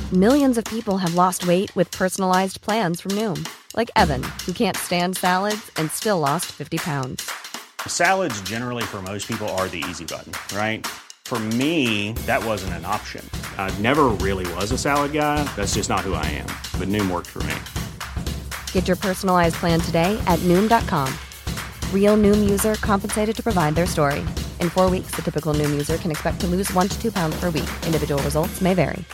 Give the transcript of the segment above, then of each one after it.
Millions of people have lost weight with personalized plans from Noom. Like Evan, who can't stand salads and still lost 50 pounds. Salads generally for most people are the easy button, right? For me, that wasn't an option. I never really was a salad guy. That's just not who I am. But Noom worked for me. Get your personalized plan today at Noom.com. Real Noom user compensated to provide their story. In 4 weeks, the typical Noom user can expect to lose 1 to 2 pounds per week. Individual results may vary.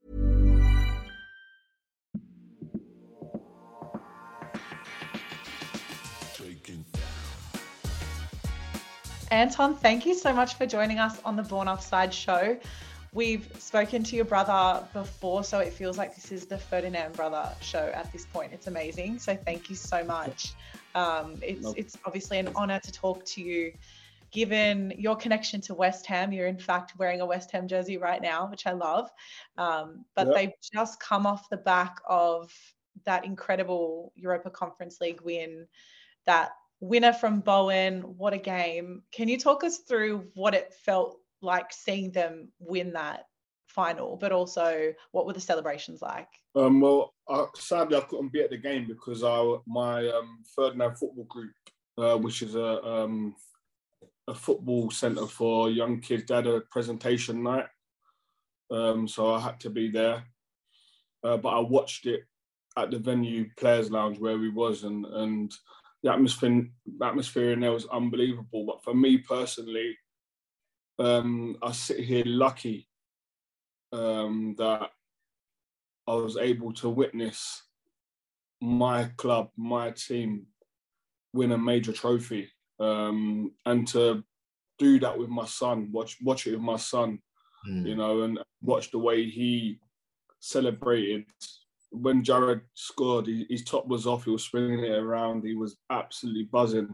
Anton, thank you so much for joining us on the Born Offside show. We've spoken to your brother before, so it feels like this is the Ferdinand brother show at this point. It's amazing. So thank you so much. It's obviously an honour to talk to you, given your connection to West Ham. You're in fact wearing a West Ham jersey right now, which I love. They've just come off the back of that incredible Europa Conference League win, that winner from Bowen. What a game. Can you talk us through what it felt like seeing them win that final, but also what were the celebrations like? Sadly, I couldn't be at the game because my Ferdinand Football Group, which is a football centre for young kids, they had a presentation night. So I had to be there. But I watched it at the venue Players Lounge where we was, and the atmosphere in there was unbelievable. But for me personally, I sit here lucky that I was able to witness my club, my team win a major trophy, and to do that with my son, watch it with my son, and watch the way he celebrated. When Jared scored, his top was off, he was swinging it around, he was absolutely buzzing.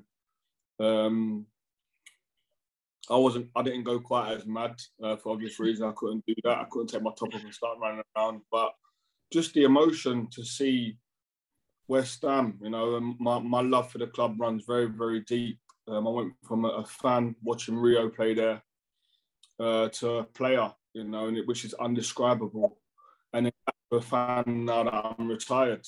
I didn't go quite as mad for obvious reasons. I couldn't do that. I couldn't take my top off and start running around. But just the emotion to see West Ham, and my love for the club runs very, very deep. I went from a fan watching Rio play there to a player, which is undescribable. And then a fan now that I'm retired.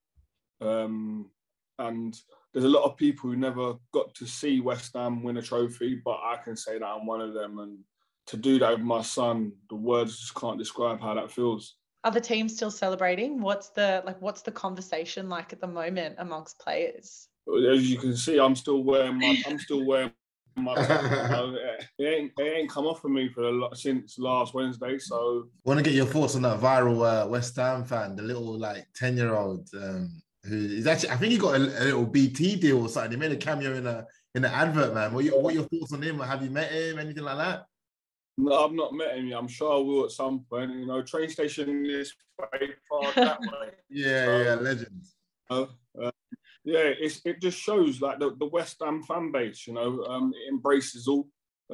And there's a lot of people who never got to see West Ham win a trophy, but I can say that I'm one of them. And to do that with my son, the words just can't describe how that feels. Are the team still celebrating? What's the conversation like at the moment amongst players? As you can see, I'm still wearing my it ain't come off of me since last Wednesday. So want to get your thoughts on that viral West Ham fan, the little 10-year-old who is actually, I think he got a little BT deal or something. He made a cameo in the advert, man. What are your thoughts on him? Have you met him? Anything like that? No, I've not met him yet. I'm sure I will at some point. Train station this way, park that way. Yeah, legends. It just shows like the West Ham fan base. It embraces all.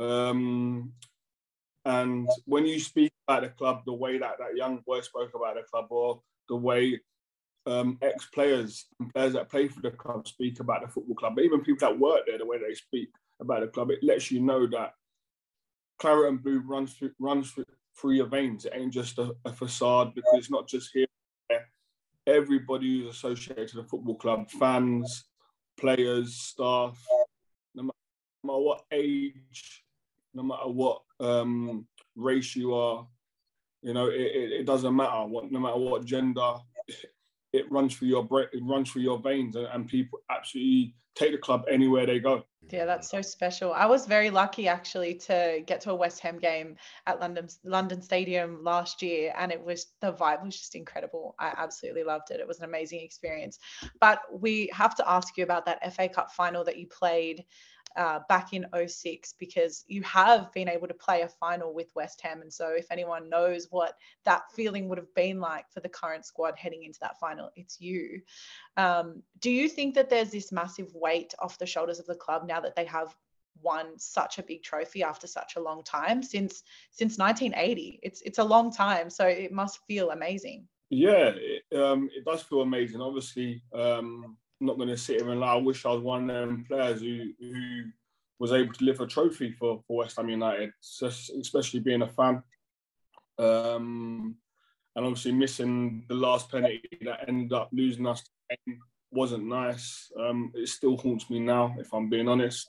And when you speak about the club, the way that young boy spoke about the club, or the way ex-players and players that play for the club speak about the football club, but even people that work there, the way they speak about the club, it lets you know that claret and blue runs through your veins. It ain't just a facade, because it's not just here. Everybody who's associated to the football club, fans, players, staff, no matter what age, no matter what race you are, it doesn't matter. No matter what gender, it runs through your brain, it runs through your veins, and people absolutely take the club anywhere they go. Yeah, that's so special. I was very lucky actually to get to a West Ham game at London Stadium last year, and the vibe was just incredible. I absolutely loved it. It was an amazing experience. But we have to ask you about that FA Cup final that you played back in 2006, because you have been able to play a final with West Ham. And so if anyone knows what that feeling would have been like for the current squad heading into that final, it's you. Do you think that there's this massive weight off the shoulders of the club now that they have won such a big trophy after such a long time, since 1980? It's a long time, so it must feel amazing. Yeah, it does feel amazing. Obviously, I'm not going to sit here and lie. I wish I was one of them players who was able to lift a trophy for West Ham United, especially being a fan. and obviously missing the last penalty that ended up losing us the game wasn't nice. It still haunts me now, if I'm being honest.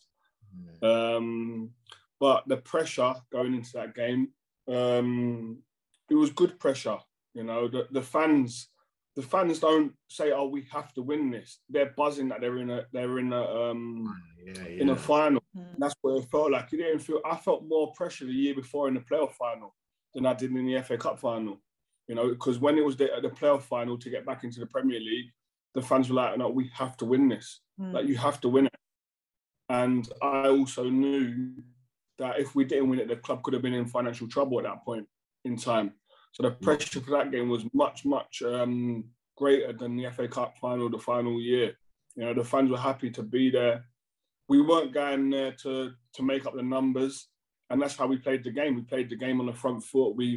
But the pressure going into that game, it was good pressure. You know, the fans don't say, "Oh, we have to win this." They're buzzing that they're in a final. That's what it felt like. I felt more pressure the year before in the playoff final than I did in the FA Cup final. You know, because when it was the playoff final to get back into the Premier League, the fans were like, "No, we have to win this. Like, you have to win it." And I also knew that if we didn't win it, the club could have been in financial trouble at that point in time. So the pressure for that game was much, much greater than the FA Cup final, the final year. You know, the fans were happy to be there. We weren't going there to make up the numbers, and that's how we played the game. We played the game on the front foot. We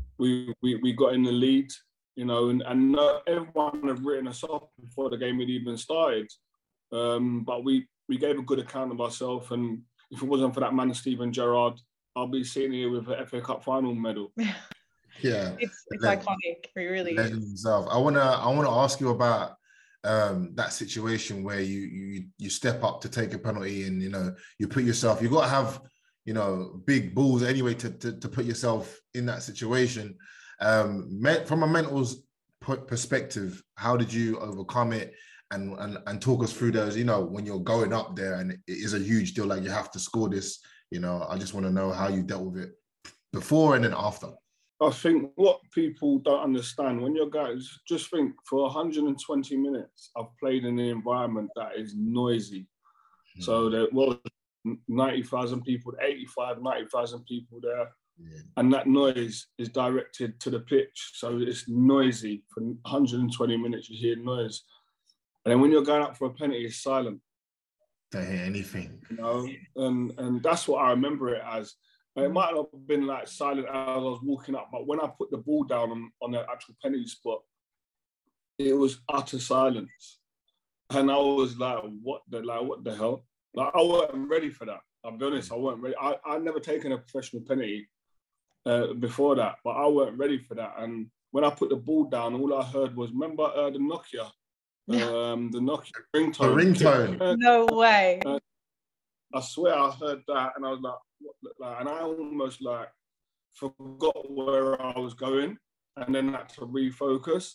got in the lead, you know, and everyone had written us off before the game had even started. But we gave a good account of ourselves, and if it wasn't for that man, Steven Gerrard, I'll be sitting here with an FA Cup final medal. Yeah, it's iconic. It really is. Himself. I wanna ask you about that situation where you step up to take a penalty, and you know you put yourself. You got to have, you know, big balls anyway to put yourself in that situation. From a mental perspective, how did you overcome it? And talk us through those, you know, when you're going up there and it is a huge deal, like you have to score this, you know, I just want to know how you dealt with it before and then after. I think what people don't understand, when you're guys, just think for 120 minutes, I've played in an environment that is noisy. So there was 90,000 people, 85, 90,000 people there. And that noise is directed to the pitch. So it's noisy. For 120 minutes, you hear noise. And then when you're going up for a penalty, it's silent. Don't hear anything. You know, and that's what I remember it as. It might not have been like silent as I was walking up, but when I put the ball down on the actual penalty spot, it was utter silence. And I was like, what the hell? Like, I wasn't ready for that. I'll be honest, I wasn't ready. I'd never taken a professional penalty before that, but I wasn't ready for that. And when I put the ball down, all I heard was, remember the Nokia? The Nokia ringtone. The ringtone. No way. I swear I heard that, and I was like, what? And I almost like forgot where I was going, and then had to refocus.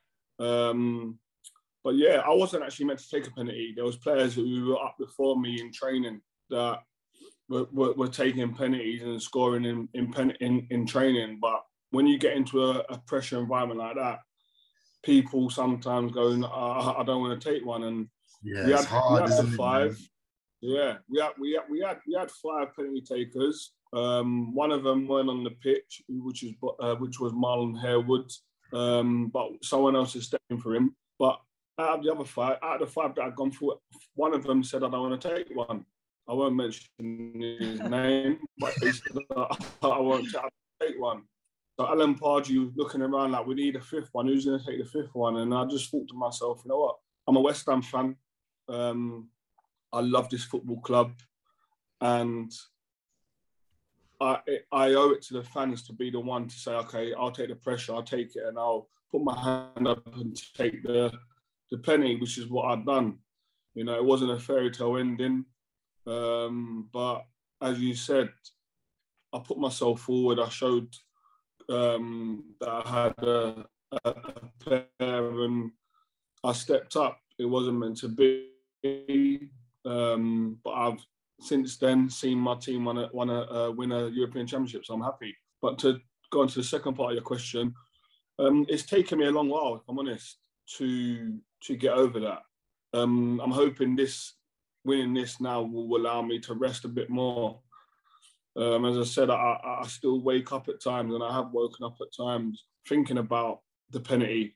But yeah, I wasn't actually meant to take a penalty. There was players who were up before me in training that were taking penalties and scoring in training. But when you get into a pressure environment like that, people sometimes go, I don't want to take one. And yeah, it's hard, isn't it? Five. Yeah, we had 5 penalty takers. One of them went on the pitch, which was Marlon Harewood. But someone else is stepping for him. But out of the 5 that I'd gone through, one of them said, I don't want to take one. I won't mention his name, but he said, I won't take one. So Alan Pardew was looking around like, we need a 5th one. Who's going to take the 5th one? And I just thought to myself, you know what? I'm a West Ham fan. I love this football club. And I owe it to the fans to be the one to say, okay, I'll take the pressure, I'll take it, and I'll put my hand up and take the penny, which is what I've done. You know, it wasn't a fairy tale ending. But as you said, I put myself forward. I showed that I had a player, and I stepped up. It wasn't meant to be, but I've since then seen my team win a European Championship, so I'm happy. But to go on to the second part of your question, it's taken me a long while, if I'm honest, to get over that. I'm hoping winning this now will allow me to rest a bit more. As I said, I still wake up at times, and I have woken up at times thinking about the penalty.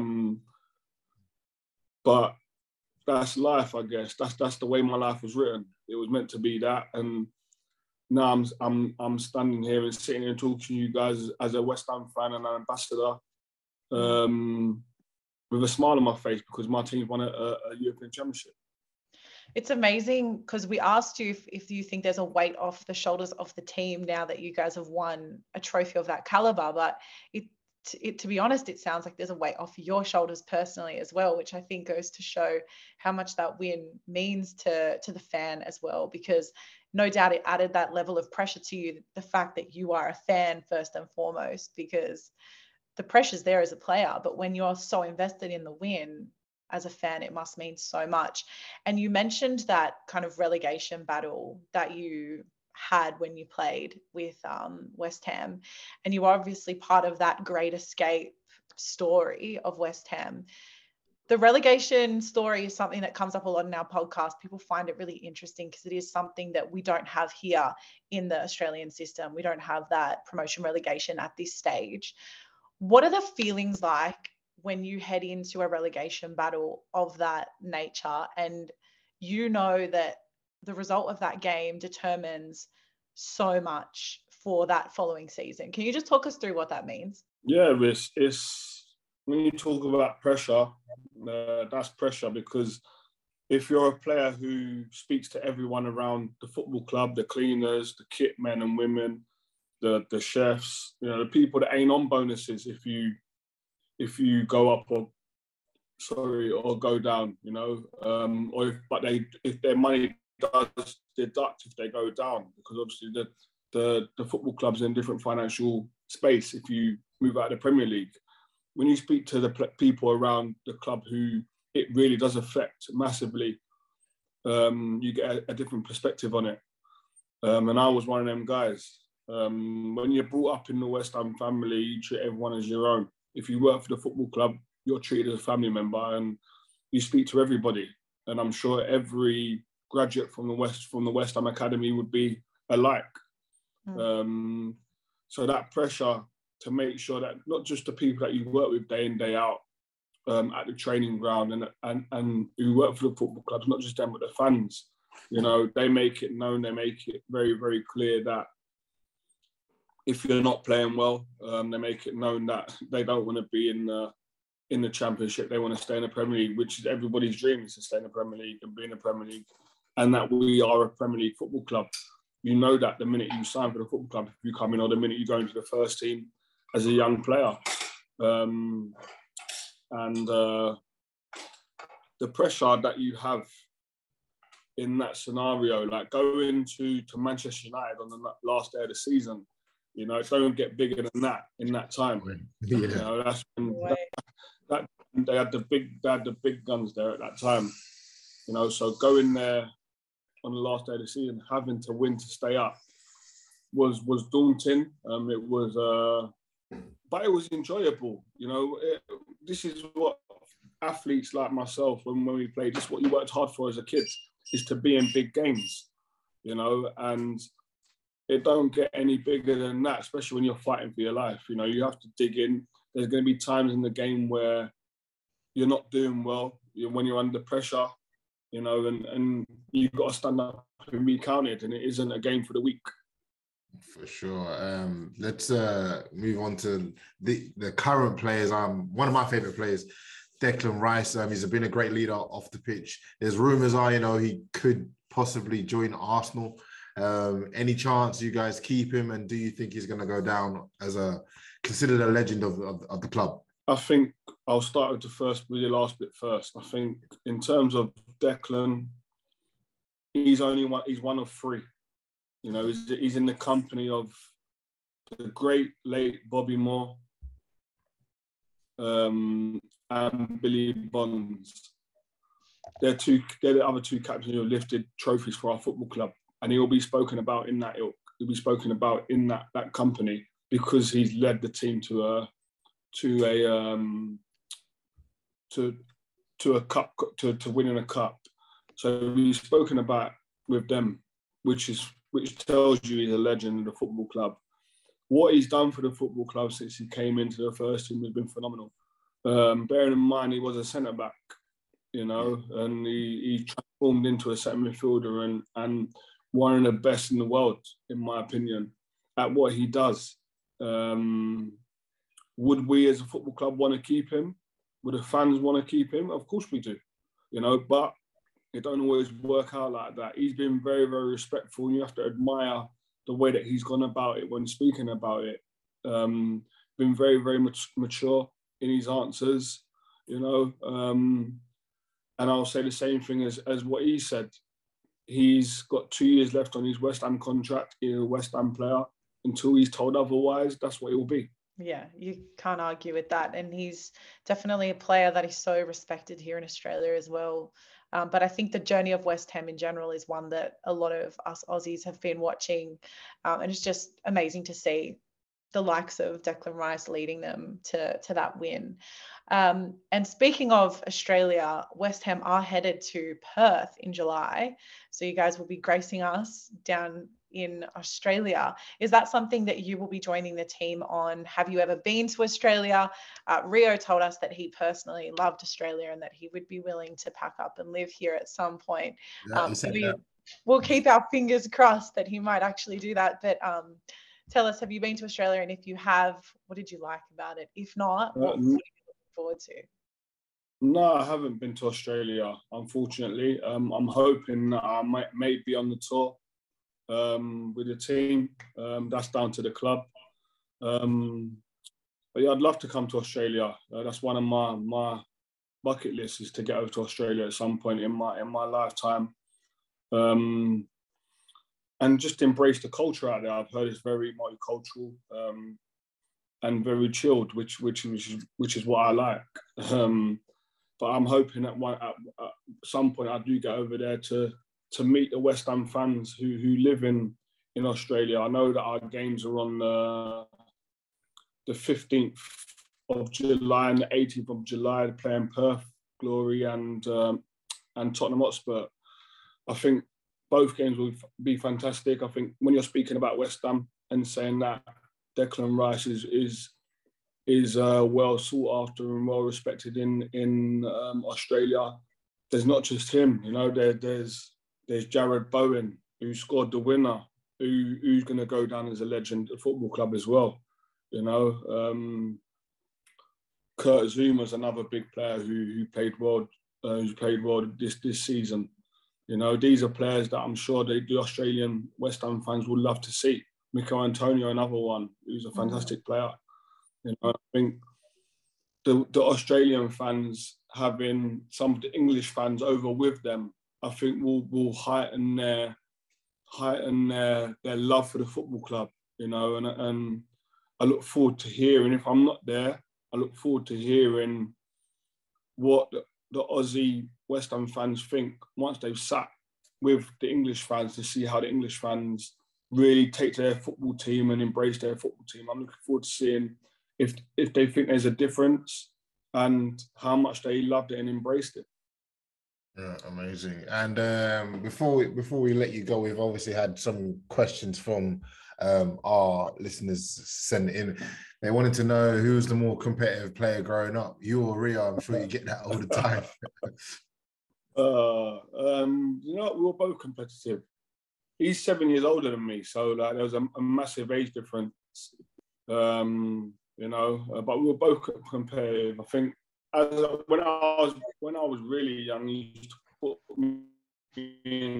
But that's life, I guess. That's the way my life was written. It was meant to be that, and now I'm standing here and sitting here and talking to you guys as a West Ham fan and an ambassador, with a smile on my face because my team won a European Championship. It's amazing because we asked you if you think there's a weight off the shoulders of the team now that you guys have won a trophy of that caliber, but to be honest, it sounds like there's a weight off your shoulders personally as well, which I think goes to show how much that win means to the fan as well, because no doubt it added that level of pressure to you, the fact that you are a fan first and foremost, because the pressure's there as a player, but when you're so invested in the win as a fan, it must mean so much. And you mentioned that kind of relegation battle that you had when you played with West Ham, and you were obviously part of that great escape story of West Ham. The relegation story is something that comes up a lot in our podcast. People find it really interesting because it is something that we don't have here in the Australian system. We don't have that promotion relegation at this stage. What are the feelings like when you head into a relegation battle of that nature, and you know that the result of that game determines so much for that following season? Can you just talk us through what that means? Yeah, it's when you talk about pressure, that's pressure, because if you're a player who speaks to everyone around the football club, the cleaners, the kit men and women, the chefs, the people that ain't on bonuses if you go up or go down, or if their money does deduct if they go down, because obviously the football club's in a different financial space if you move out of the Premier League. When you speak to the people around the club who it really does affect massively, you get a different perspective on it. And I was one of them guys. When you're brought up in the West Ham family, you treat everyone as your own. If you work for the football club, you're treated as a family member, and you speak to everybody. And I'm sure every graduate from the West Ham Academy would be alike. So that pressure to make sure that not just the people that you work with day in, day out at the training ground and who work for the football clubs, not just them, but the fans, they make it known, they make it very, very clear that if you're not playing well, they make it known that they don't want to be in the Championship. They want to stay in the Premier League, which is everybody's dream, is to stay in the Premier League and be in the Premier League, and that we are a Premier League football club. You know that the minute you sign for the football club, if you come in, or the minute you go into the first team as a young player. And the pressure that you have in that scenario, like going to Manchester United on the last day of the season, it don't get bigger than that in that time. Yeah. That's when that they had the big guns there at that time. So going there on the last day of the season, having to win to stay up was daunting. But it was enjoyable. This is what athletes like myself, when we played, this is what you worked hard for as a kid, is to be in big games, and it don't get any bigger than that, especially when you're fighting for your life. You have to dig in. There's going to be times in the game where you're not doing well, when you're under pressure, and you've got to stand up and be counted, and it isn't a game for the weak. For sure. Let's move on to the current players. One of my favourite players, Declan Rice. He's been a great leader off the pitch. There's rumours he could possibly join Arsenal. Any chance you guys keep him, and do you think he's going to go down as considered a legend of the club? I think I'll start with the last bit first. I think in terms of Declan, he's one of three. He's in the company of the great late Bobby Moore and Billy Bonds. They're the other two captains who have lifted trophies for our football club, and he'll be spoken about in that ilk. He'll be spoken about in that company because he's led the team to a cup, to winning a cup. So he's spoken about with them, which tells you he's a legend of the football club. What he's done for the football club since he came into the first team has been phenomenal. Bearing in mind he was a centre back, and he transformed into a centre midfielder and one of the best in the world, in my opinion, at what he does. Would we as a football club want to keep him? Would the fans want to keep him? Of course we do, but it don't always work out like that. He's been very, very respectful, and you have to admire the way that he's gone about it when speaking about it. been very, very mature in his answers, you know. And I'll say the same thing as what he said. He's got 2 years left on his West Ham contract. He's a West Ham player. Until he's told otherwise, that's what it will be. Yeah, you can't argue with that. And he's definitely a player that is so respected here in Australia as well. But I think the journey of West Ham in general is one that a lot of us Aussies have been watching. And it's just amazing to see the likes of Declan Rice leading them to that win. And speaking of Australia, West Ham are headed to Perth in July. So you guys will be gracing us down in Australia. Is that something that you will be joining the team on? Have you ever been to Australia? Rio told us that he personally loved Australia and that he would be willing to pack up and live here at some point. We'll keep our fingers crossed that he might actually do that. But tell us, have you been to Australia? And if you have, what did you like about it? If not, what are you looking forward to? No, I haven't been to Australia, unfortunately. I'm hoping that I may be on the tour with the team. That's down to the club. But yeah, I'd love to come to Australia. That's one of my bucket lists, is to get over to Australia at some point in my lifetime. And just embrace the culture out there. I've heard it's very multicultural and very chilled, which is what I like. But I'm hoping at some point I do get over there to meet the West Ham fans who live in Australia. I know that our games are on the 15th of July and the 18th of July. They're playing Perth Glory and Tottenham Hotspur. I think both games will be fantastic. I think when you're speaking about West Ham and saying that Declan Rice is well sought after and well respected in Australia, there's not just him. You know, there's Jared Bowen, who scored the winner, who's going to go down as a legend at the football club as well. You know, Kurt Zuma's another big player who played well. Who's played well this season. You know, these are players that I'm sure the Australian West Ham fans would love to see. Mikel Antonio, another one, who's a fantastic player. You know, I think the Australian fans having some of the English fans over with them, I think will heighten their love for the football club. You know, and I look forward to hearing. If I'm not there, I look forward to hearing what the Aussie West Ham fans think once they've sat with the English fans to see how the English fans really take to their football team and embrace their football team. I'm looking forward to seeing if they think there's a difference and how much they loved it and embraced it. Yeah, amazing. And before we let you go, we've obviously had some questions from our listeners send in. They wanted to know who's the more competitive player growing up, you or Rio. I'm sure you get that all the time. You know, we were both competitive. He's 7 years older than me, so like there was a massive age difference. You know, but we were both competitive. I think when I was really young, he used to put me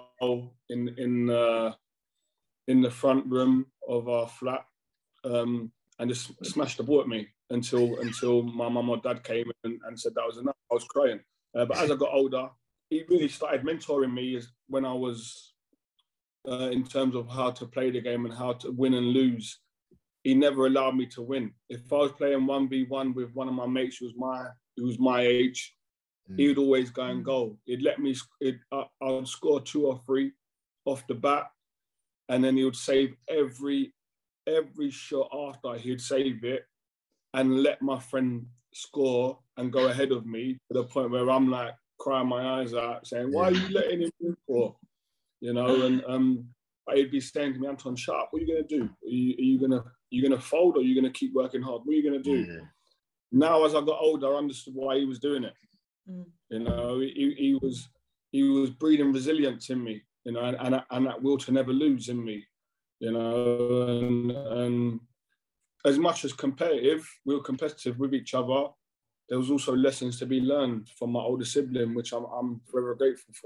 in the front room of our flat and just smashed the ball at me until my mum or dad came and said that was enough. I was crying. But as I got older, he really started mentoring me when I was in terms of how to play the game and how to win and lose. He never allowed me to win. If I was playing 1v1 with one of my mates who was my age, he would always go and goal. He'd let me. I would score 2 or 3 off the bat, and then he would save every shot after. He'd save it and let my friend score and go ahead of me to the point where I'm like crying my eyes out, saying, "Why are you letting him win for?" You know, and he'd be saying to me, "Anton, shut up. What are you going to do? Are you gonna fold or are you going to keep working hard? What are you going to do?" Yeah. Now, as I got older, I understood why he was doing it. You know, he was breeding resilience in me, you know, and that will to never lose in me, you know, and as much as we were competitive with each other, there was also lessons to be learned from my older sibling, which I'm forever grateful for.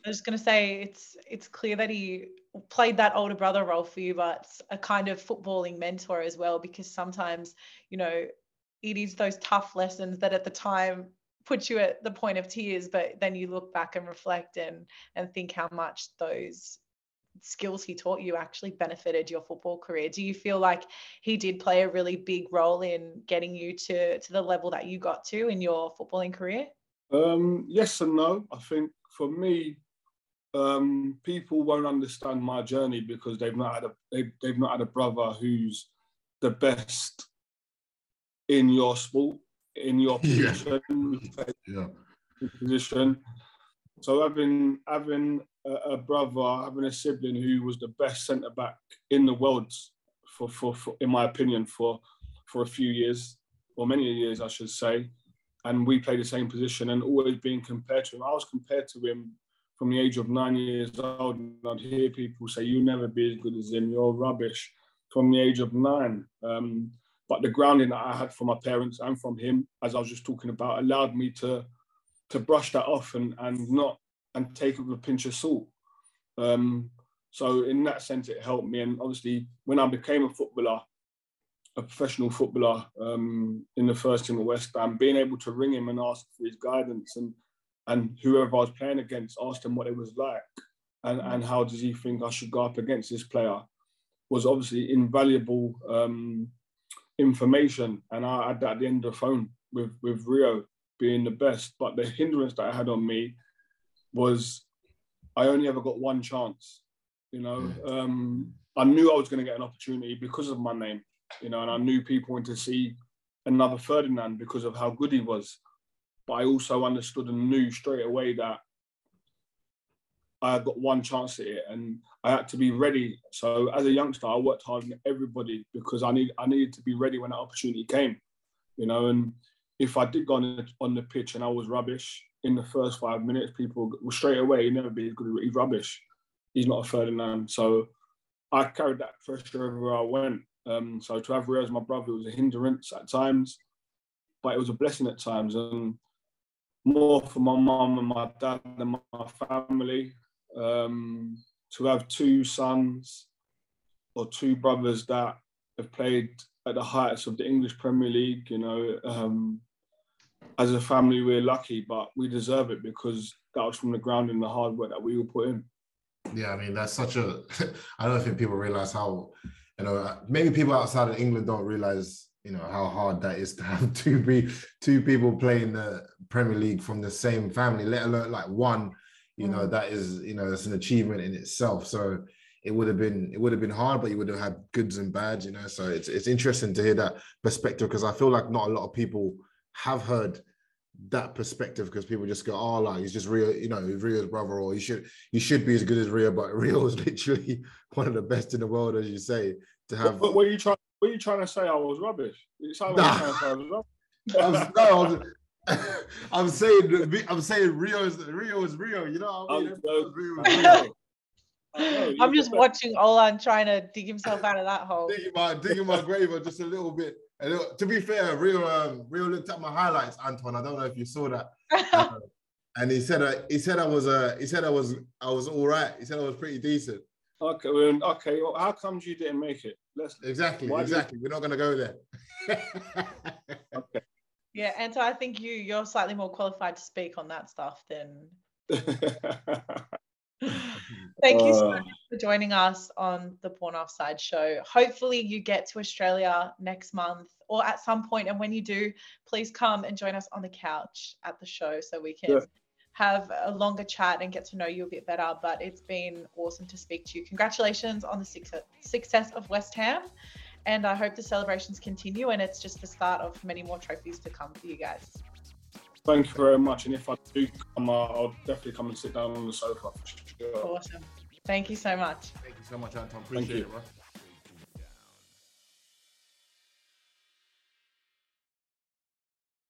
I was going to say it's clear that he played that older brother role for you, but a kind of footballing mentor as well, because sometimes, you know, it is those tough lessons that at the time put you at the point of tears, but then you look back and reflect and think how much those skills he taught you actually benefited your football career. Do you feel like he did play a really big role in getting you to the level that you got to in your footballing career? Yes and no. I think for me, people won't understand my journey because they've not had a brother who's the best in your sport, in your position. Position. So having a brother, having a sibling who was the best centre back in the world for in my opinion for a few years, or many years I should say, and we played the same position and always being compared to him. I was compared to him from the age of 9 years old, and I'd hear people say, "You'll never be as good as him, you're rubbish," from the age of 9. But the grounding that I had from my parents and from him, as I was just talking about, allowed me to brush that off and take it with a pinch of salt. So in that sense, it helped me. And obviously, when I became a professional footballer in the first team at West Ham, being able to ring him and ask for his guidance, and whoever I was playing against, asked him what it was like and how does he think I should go up against this player, was obviously invaluable information. And I had that at the end of the phone with Rio being the best. But the hindrance that I had on me was I only ever got one chance. You know, I knew I was going to get an opportunity because of my name, you know, and I knew people wanted to see another Ferdinand because of how good he was. But I also understood and knew straight away that I had got one chance at it and I had to be ready. So as a youngster, I worked harder than everybody because I needed to be ready when that opportunity came, you know. And if I did go on the pitch and I was rubbish in the first 5 minutes, people were straight away, he'd never be as good, he's rubbish. He's not a Ferdinand. So I carried that pressure everywhere I went. So to have Rio as my brother was a hindrance at times, but it was a blessing at times. And more for my mum and my dad and my family, to have two sons or two brothers that have played at the heights of the English Premier League, you know, as a family, we're lucky, but we deserve it because that was from the ground and the hard work that we all put in. Yeah, I mean, that's such a, I don't think people realize how, you know, maybe people outside of England don't realize, you know, how hard that is to have two people playing the Premier League from the same family, let alone like one, you know, that is, you know, that's an achievement in itself. So it would have been hard, but you would have had goods and bads, you know. So it's interesting to hear that perspective because I feel like not a lot of people have heard that perspective because people just go, oh, like he's just Rio, you know, Rio's brother, or you should be as good as Rio, but Rio is literally one of the best in the world, as you say. To have. What are you trying to say? I was rubbish. It sounded like you trying to say I was rubbish. I'm saying Rio is Rio. You know what I mean? I'm just watching Olan trying to dig himself out of that hole. Digging my grave just a little bit. To be fair, Rio looked at my highlights, Anton. I don't know if you saw that. And he said I was all right. He said I was pretty decent. Okay. Well, how comes you didn't make it? Exactly. We're not going to go there. Okay. Yeah, and so I think you're slightly more qualified to speak on that stuff than. Thank you so much for joining us on the Born Offside show. Hopefully you get to Australia next month or at some point, and when you do, please come and join us on the couch at the show so we can have a longer chat and get to know you a bit better. But it's been awesome to speak to you. Congratulations on the success of West Ham, and I hope the celebrations continue and it's just the start of many more trophies to come for you guys. Thank you very much. And if I do come, I'll definitely come and sit down on the sofa. For sure. Awesome. Thank you so much. Thank you so much, Anton. Appreciate it, bro.